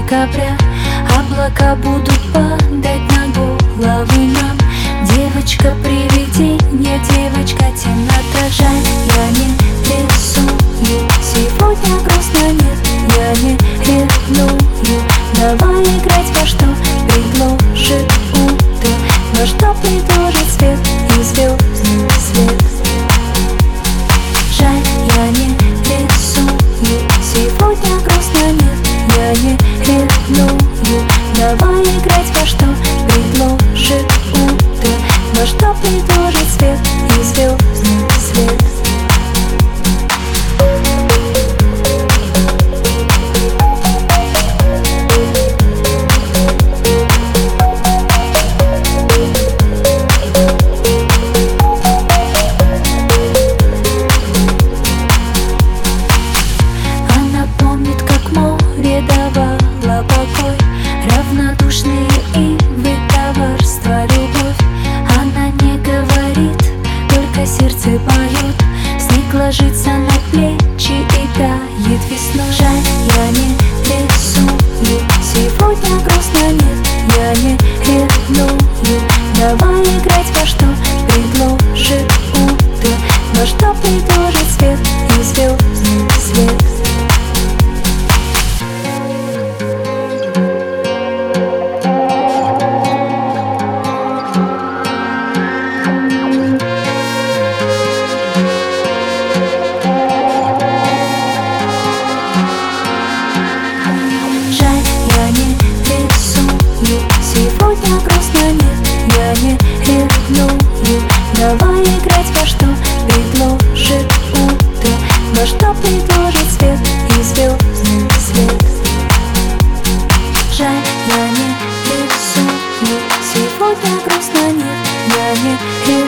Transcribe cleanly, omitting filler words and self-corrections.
декабря. Облака будут падать на головы нам. Девочка привидение, девочка темнота. Жаль, я не рисую, сегодня грустно, нет, я не ревную. Давай играть во что предложит утро, во что предложит свет и звездный свет. Жаль, я не рисую, сегодня грустно, нет, я не ревную. Давай играть во что предложит утро, во что предложит свет и звездный свет. Давала покой, равнодушные ивы, коварство, любовь. Она не говорит, только сердце поет. Снег ложится на плечи и тает весной. Жаль, я не рисую, сегодня грустно, нет, я не ревную. Давай играть во что предложит утро, во что предложит свет и звездный свет. Сегодня грустно, нет, я не ревную. Давай играть во что предложит утро, во что предложит свет и звездный свет. Жаль, я не рисую, сегодня грустно, нет, я не ревную.